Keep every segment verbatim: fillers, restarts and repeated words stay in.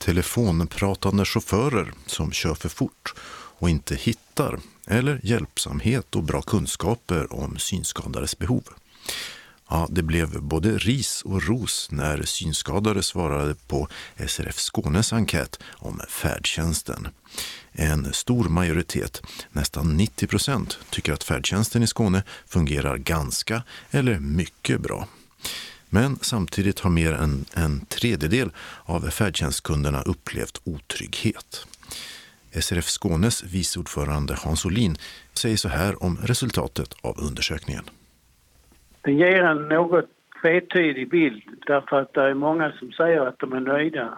telefonpratande chaufförer som kör för fort och inte hittar, eller hjälpsamhet och bra kunskaper om synskadades behov. Ja, det blev både ris och ros när synskadade svarade på S R F Skånes enkät om färdtjänsten. En stor majoritet, nästan nittio procent, tycker att färdtjänsten i Skåne fungerar ganska eller mycket bra. Men samtidigt har mer än en tredjedel av färdtjänstkunderna upplevt otrygghet. S R F Skånes viceordförande Hans Olin säger så här om resultatet av undersökningen. Det ger en något tvetydig bild därför att det är många som säger att de är nöjda.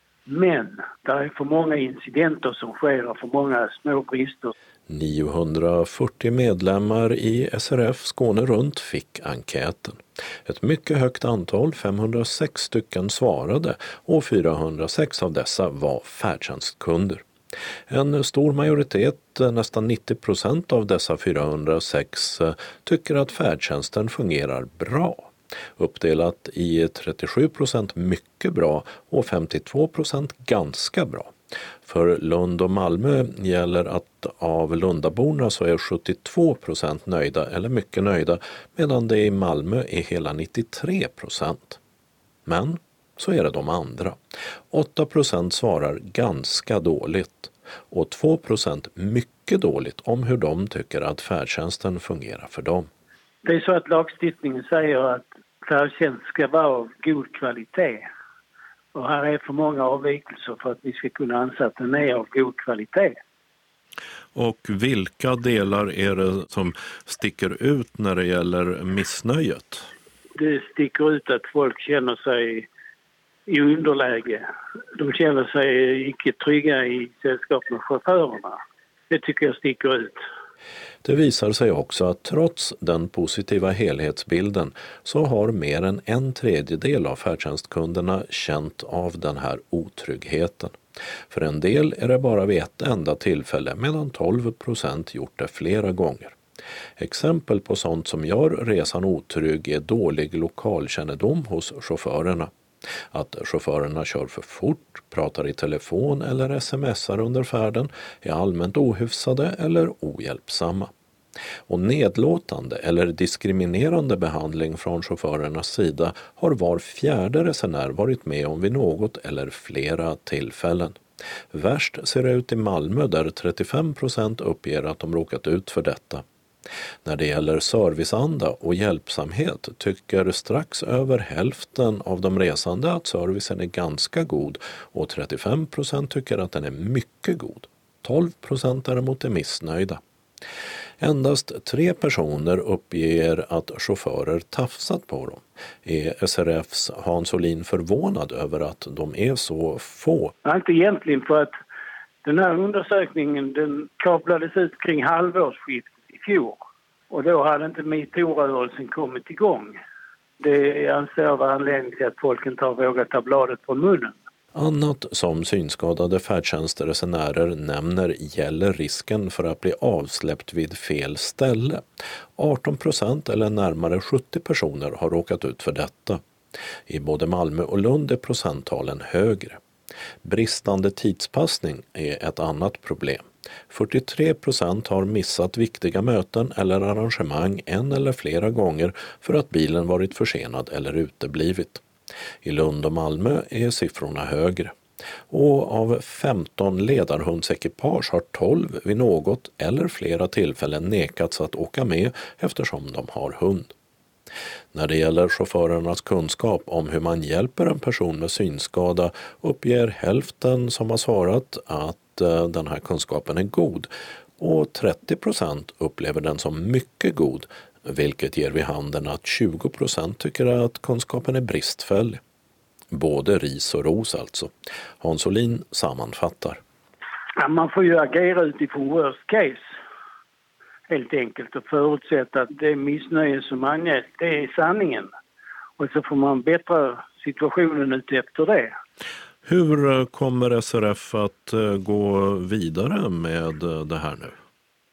Men det är för många incidenter som sker och för många små brister. niohundrafyrtio medlemmar i S R F Skåne runt fick enkäten. Ett mycket högt antal, femhundrasex stycken, svarade och fyrahundrasex av dessa var färdtjänstkunder. En stor majoritet, nästan nittio procent av dessa fyrahundrasex, tycker att färdtjänsten fungerar bra. Uppdelat i trettiosju procent mycket bra och femtiotvå procent ganska bra. För Lund och Malmö gäller att av lundaborna så är sjuttiotvå procent nöjda eller mycket nöjda, medan det i Malmö är hela nittiotre procent. Men så är det de andra. åtta procent svarar ganska dåligt och två procent mycket dåligt om hur de tycker att färdtjänsten fungerar för dem. Det är så att lagstiftningen säger att färdtjänst ska vara av god kvalitet. Och här är för många avvikelser för att vi ska kunna anse att den är av god kvalitet. Och vilka delar är det som sticker ut när det gäller missnöjet? Det sticker ut att folk känner sig i underläge. De känner sig icke trygga i sällskap med chaufförerna. Det tycker jag sticker ut. Det visar sig också att trots den positiva helhetsbilden så har mer än en tredjedel av färdtjänstkunderna känt av den här otryggheten. För en del är det bara vid ett enda tillfälle, medan tolv procent gjort det flera gånger. Exempel på sånt som gör resan otrygg är dålig lokalkännedom hos chaufförerna. Att chaufförerna kör för fort, pratar i telefon eller smsar under färden, är allmänt ohyfsade eller ohjälpsamma. Och nedlåtande eller diskriminerande behandling från chaufförernas sida har var fjärde resenär varit med om vid något eller flera tillfällen. Värst ser det ut i Malmö där trettiofem procent uppger att de råkat ut för detta. När det gäller serviceanda och hjälpsamhet tycker strax över hälften av de resande att servicen är ganska god och trettiofem procent tycker att den är mycket god. tolv procent däremot är missnöjda. Endast tre personer uppger att chaufförer tafsat på dem. Är S R F:s Hans Olin förvånad över att de är så få? Ja, inte egentligen, för att den här undersökningen den kablades ut kring halvårsskiftet i fjol. Och då hade inte MeToo-rörelsen kommit igång. Det anser jag var anledning till att folk inte har vågat ta bladet från munnen. Annat som synskadade färdtjänstresenärer nämner gäller risken för att bli avsläppt vid fel ställe. arton procent eller närmare sjuttio personer har råkat ut för detta. I både Malmö och Lund är procenttalen högre. Bristande tidspassning är ett annat problem. fyrtiotre procent har missat viktiga möten eller arrangemang en eller flera gånger för att bilen varit försenad eller uteblivit. I Lund och Malmö är siffrorna högre. Och av femton ledarhundsekipage har tolv vid något eller flera tillfällen nekats att åka med eftersom de har hund. När det gäller chaufförernas kunskap om hur man hjälper en person med synskada uppger hälften som har svarat att den här kunskapen är god och trettio procent upplever den som mycket god, vilket ger vid handen att tjugo procent tycker att kunskapen är bristfällig. Både ris och ros alltså. Hans Olin sammanfattar. Ja, man får ju agera utifrån worst case. Helt enkelt och förutsätta att det missnöje som anges, det är sanningen. Och så får man bättra situationen ut efter det. Hur kommer S R F att gå vidare med det här nu?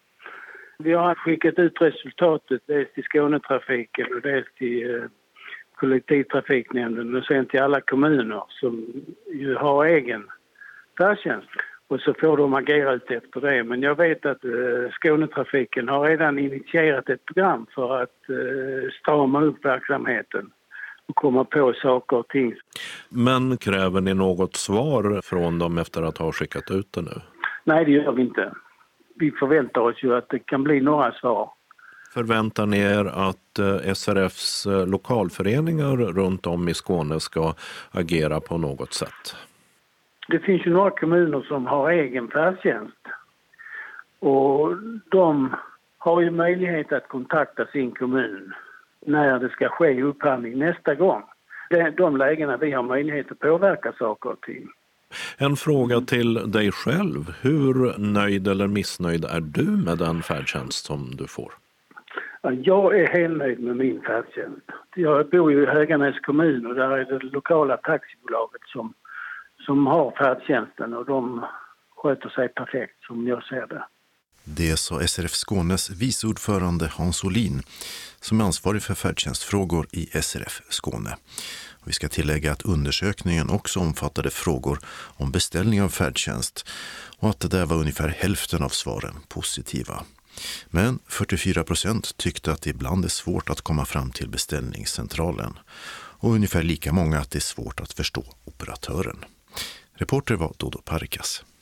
Vi har skickat ut resultatet dels till Skånetrafiken och dels till kollektivtrafiknämnden och sen till alla kommuner som ju har egen färdtjänst. Och så får de agera ut efter det. Men jag vet att eh, Skånetrafiken har redan initierat ett program för att eh, strama upp verksamheten och komma på saker och ting. Men kräver ni något svar från dem efter att ha skickat ut det nu? Nej, det gör vi inte. Vi förväntar oss ju att det kan bli några svar. Förväntar ni er att S R F:s lokalföreningar runt om i Skåne ska agera på något sätt? Det finns ju några kommuner som har egen färdtjänst. Och de har ju möjlighet att kontakta sin kommun när det ska ske upphandling nästa gång. Det är de lägena vi har möjlighet att påverka saker och ting. En fråga till dig själv. Hur nöjd eller missnöjd är du med den färdtjänst som du får? Jag är helt nöjd med min färdtjänst. Jag bor ju i Höganäs kommun och där är det lokala taxibolaget som, som har färdtjänsten och de sköter sig perfekt som jag ser det. Det sa S R F Skånes vice ordförande Hans Olin som är ansvarig för färdtjänstfrågor i S R F Skåne. Vi ska tillägga att undersökningen också omfattade frågor om beställning av färdtjänst och att det där var ungefär hälften av svaren positiva. Men fyrtiofyra procent tyckte att det ibland är svårt att komma fram till beställningscentralen och ungefär lika många att det är svårt att förstå operatören. Reporter var Dodo Parikas.